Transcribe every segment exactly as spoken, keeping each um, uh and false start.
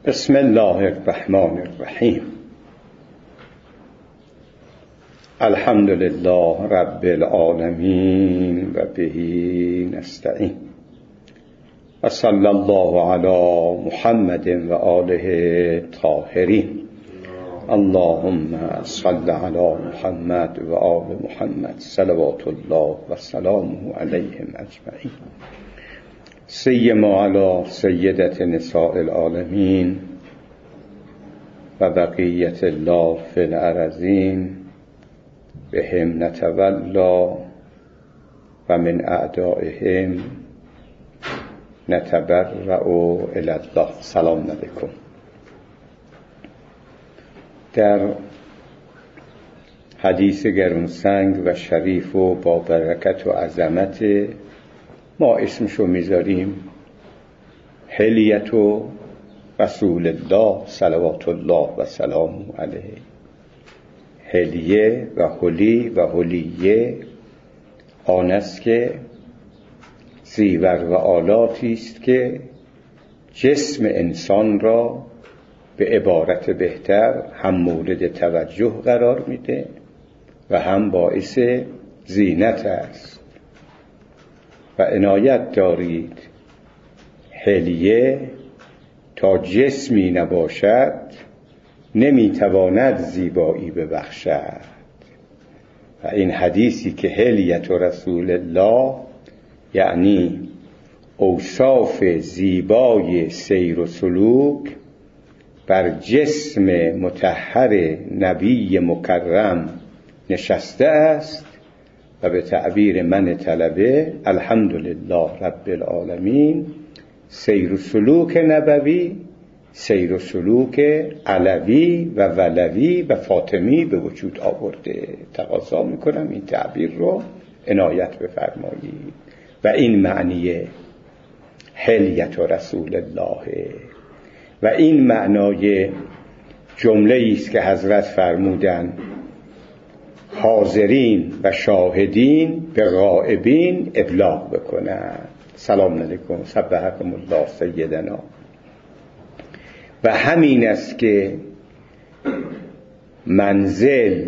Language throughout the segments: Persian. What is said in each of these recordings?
بسم الله الرحمن الرحیم. الحمد لله رب العالمین و بهی نستعین و صلی الله علی محمد و آله طاهرین. اللهم صل علی محمد و آل محمد صلوات الله و سلامه علیهم اجمعین. سیما علی سیدت نساء العالمین و بقیت الله فی الارضین بهم نتولا و من اعدائهم نتبرأ الی الله. سلام علیکم. در حدیث گرانسنگ و شریف و با برکت و عظمت ما اسمشو میذاریم حلیت و رسول الله صلوات الله و سلام علیه. حلیه و حلی و حلیه آن است که زیور و آلاتی است که جسم انسان را به عبارت بهتر هم مورد توجه قرار میده و هم باعث زینت است. و عنایت دارید حلیه تا جسمی نباشد نمیتواند زیبایی ببخشد. و این حدیثی که حلیت رسول الله یعنی اوصاف زیبای سیر و سلوک بر جسم مطهر نبی مکرم نشسته است و به تعبیر من طلبه الحمدلله رب العالمین سیر و سلوک نبوی، سیر و سلوک علوی و ولوی و فاطمی به وجود آورده. تقاضا میکنم این تعبیر رو عنایت بفرمایید. و این معنی حلیت رسول الله و این معنای جمله است که حضرت فرمودن حاضرین و شاهدین به غائبین ابلاغ بکنن. سلام علیکم سبحکم الله سیدنا. و همین است که منزل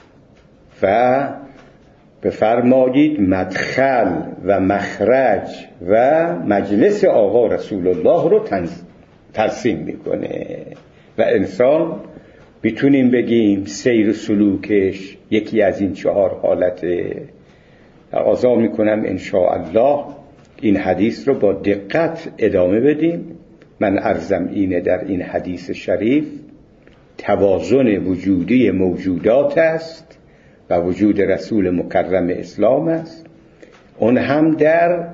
و بفرمایید مدخل و مخرج و مجلس آقا رسول الله رو ترسیم میکنه. و انسان میتونیم بگیم سیر و سلوکش یکی از این چهار حالته. تقاضا میکنم انشاءالله این حدیث رو با دقت ادامه بدیم. من عرضم اینه در این حدیث شریف توازن وجودی موجودات است و وجود رسول مکرم اسلام است. اون هم در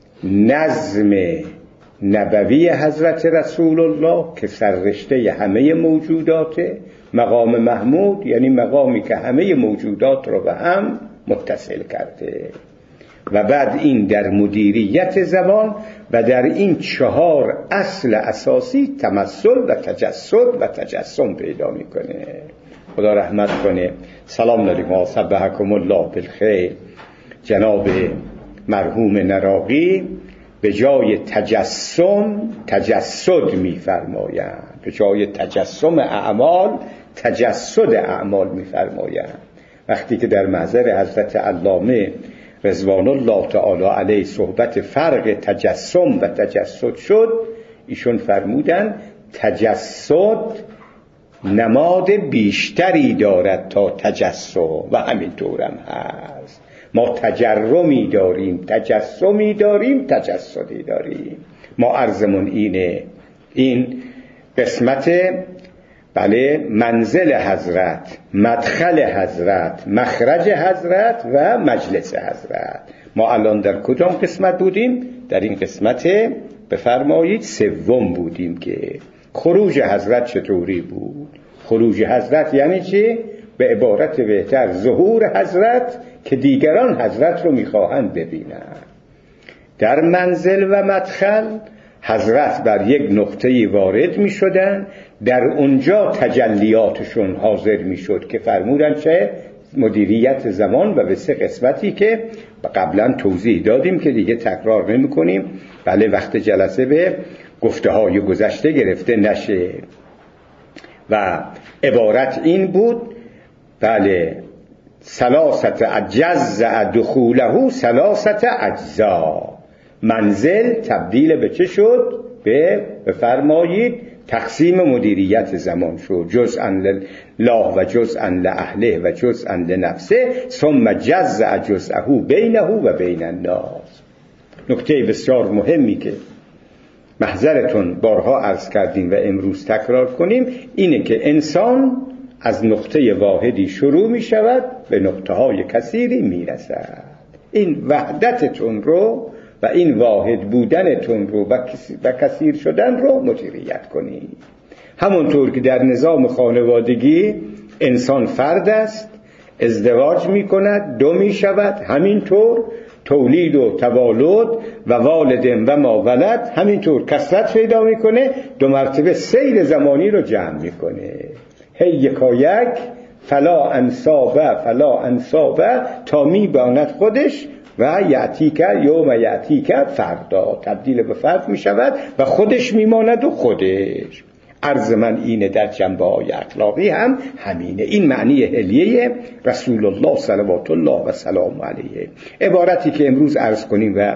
نظم نبوی حضرت رسول الله که سررشته همه موجوداته. مقام محمود یعنی مقامی که همه موجودات رو به هم متصل کرده. و بعد این در مدیریت زمان و در این چهار اصل اساسی تمثل و تجسد و تجسم پیدا میکنه. خدا رحمت کنه. سلام علیکم و صبحکم الله بالخیر. جناب مرحوم نراقی به جای تجسم تجسد میفرمایند. به جای تجسم اعمال تجسد اعمال میفرمایند. وقتی که در محضر حضرت علامه رضوان الله تعالی علیه صحبت فرق تجسم و تجسد شد، ایشون فرمودن تجسد نماد بیشتری دارد تا تجسم و همینطورم هست. ما تجرمی داریم، تجسمی داریم، تجسدی داریم. ما عرضمون اینه این قسمت بله منزل حضرت، مدخل حضرت، مخرج حضرت و مجلس حضرت. ما الان در کدام قسمت بودیم؟ در این قسمت بفرمایید سوم بودیم که خروج حضرت چطوری بود. خروج حضرت یعنی چی؟ به عبارت بهتر ظهور حضرت که دیگران حضرت رو میخواهند ببینند. در منزل و مدخل حضرت بر یک نقطه‌ای وارد می شدن، در اونجا تجلیاتشون حاضر می شد که فرمودن چه مدیریت زمان و به سه قسمتی که قبلا توضیح دادیم که دیگه تکرار نمی کنیم. بله وقت جلسه به گفته های گذشته گرفته نشه. و عبارت این بود بله ثلاثت اجزاء دخوله ثلاثت اجزا. منزل تبدیل به چه شد؟ به بفرمایید تقسیم مدیریت زمان شد، جزءا لله و جزءا لاهله و جزءا لنفسه ثم جزء جزءه بینه و بین الناس. نکته بسیار مهمی که محضرتون بارها عرض کردیم و امروز تکرار کنیم اینه که انسان از نقطه واحدی شروع می شود به نقطه های کثیری می رسد. این وحدتتون رو و این واحد بودنتون رو و کثیر شدن رو مدیریت کنید. همونطور که در نظام خانوادگی انسان فرد است، ازدواج می کند، دو می شود، همینطور تولید و تولد و والدین و ما ولد همینطور کثرت پیدا میکنه، دو مرتبه سیر زمانی رو جمع میکنه. هی یکا یک فلا انصابه فلا انصابه تا میباند خودش و یعتیک یوم یعتیک فردا تبدیل به فرد میشود و خودش میماند و خودش. عرض من اینه در جنبه های اخلاقی هم همینه. این معنی حلیه رسول الله صلوات الله و سلام علیه. عبارتی که امروز عرض کنیم و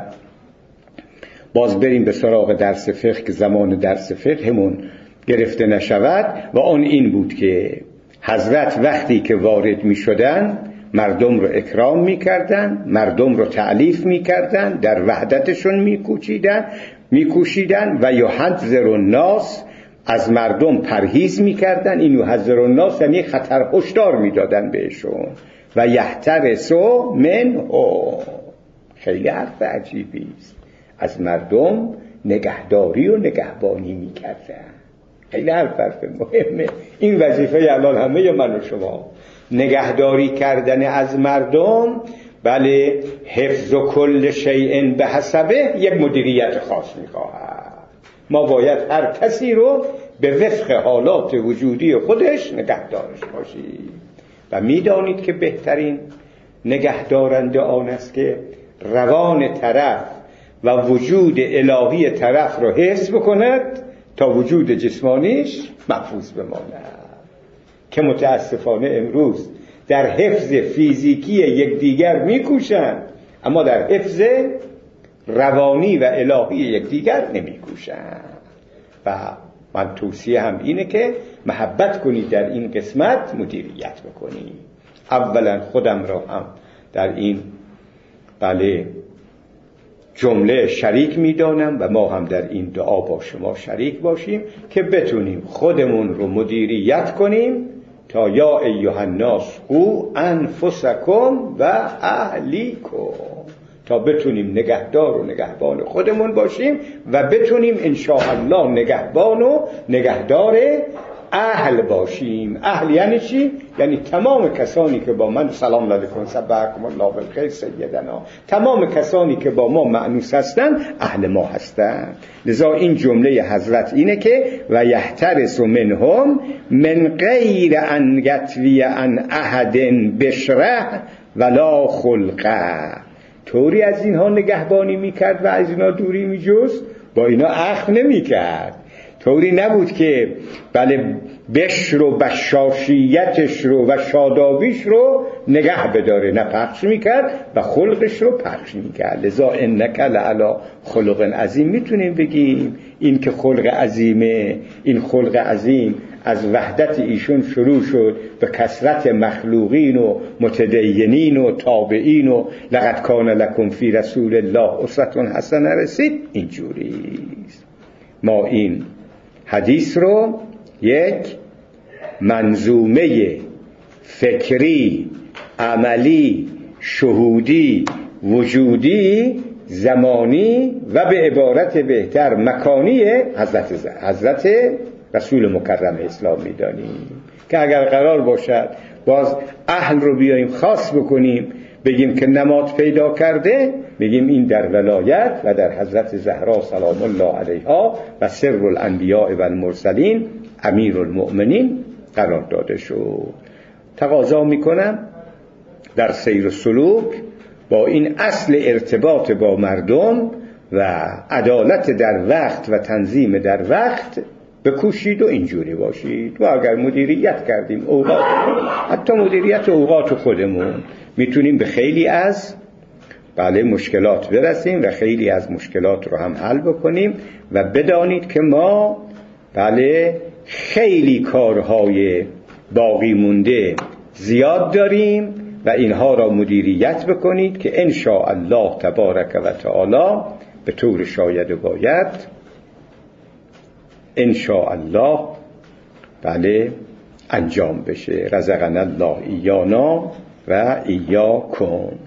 باز بریم به سراغ درس فقه که زمان درس فقهمون گرفته نشود و آن این بود که حضرت وقتی که وارد می شدن مردم رو اکرام می کردن، مردم رو تعلیف می کردن، در وحدتشون می کوشیدن می کوشیدن و یحذر الناس از مردم پرهیز میکردن. این یحذر الناس یعنی خطر هشدار میدادن بهشون. و یحترسوا منه، خیلی حرف عجیبی است، از مردم نگهداری و نگهبانی میکردن. خیلی حرف حرف مهمه. این وظیفه الان همه من و شما نگهداری کردن از مردم. بله حفظ و کل شیء به حسبه یک مدیریت خاص میخواهد. ما باید هر کسی رو به وفق حالات وجودی خودش نگهدارش باشیم و میدانید که بهترین نگهدارنده آن است که روان طرف و وجود الهی طرف رو حفظ بکند تا وجود جسمانیش محفوظ بماند. که متاسفانه امروز در حفظ فیزیکی یکدیگر میکوشند اما در حفظ روانی و الهی یکدیگر نمیکوشند. و من توصیه هم اینه که محبت کنید، در این قسمت مدیریت بکنید. اولا خودم را هم در این بله جمله شریک میدانم و ما هم در این دعا با شما شریک باشیم که بتونیم خودمون رو مدیریت کنیم تا یا ایها الناس قوا انفسکم و اهلیکم، تا بتونیم نگهدار و نگهبان خودمون باشیم و بتونیم انشاءالله نگهبان و نگهدار اهل باشیم. اهل یعنی چی؟ یعنی تمام کسانی که با من سلام علیکم صبحکم الله بالخیر سیدنا، تمام کسانی که با ما مأنوس هستن اهل ما هستن. لذا این جمله حضرت اینه که و یحترس منهم من غیر ان یتوی عن احد بشره ولا خلقه. طوری از اینها نگهبانی میکرد و از اینها دوری میجست، با اینا اخم نمیکرد. طوری نبود که بله بشر و بشاشیتش رو و شادابیش رو نگه بداره، نه پخش میکرد و خلقش رو پخش میکرد. لذا انک لعلی خلق عظیم. میتونیم بگیم این که خلق عظیمه، این خلق عظیم از وحدت ایشون شروع شد به کثرت مخلوقین و متدینین و تابعین و لقد کان لکم فی رسول الله اسوة حسنه رسید. اینجوریست. ما این حدیث رو یک منظومه فکری، عملی، شهودی، وجودی، زمانی و به عبارت بهتر مکانی حضرت حضرت رسول مکرم اسلام می‌دانیم که اگر قرار باشد باز اهل رو بیاییم خاص بکنیم بگیم که نماد پیدا کرده، بگیم این در ولایت و در حضرت زهرا سلام الله علیها و سر الانبیاء و المرسلین امیر المؤمنین قرار داده شد. تقاضا میکنم در سیر و سلوک با این اصل ارتباط با مردم و عدالت در وقت و تنظیم در وقت بکوشید و اینجوری باشید. و اگر مدیریت کردیم اوقات، حتی مدیریت اوقات خودمون، میتونیم به خیلی از بله مشکلات برسیم و خیلی از مشکلات رو هم حل بکنیم. و بدانید که ما بله خیلی کارهای باقی مونده زیاد داریم و اینها را مدیریت بکنید که ان شاء الله تبارک و تعالی به طور شاید و باید ان شاء الله بله انجام بشه. رزقنا الله ایانا و ایاکم.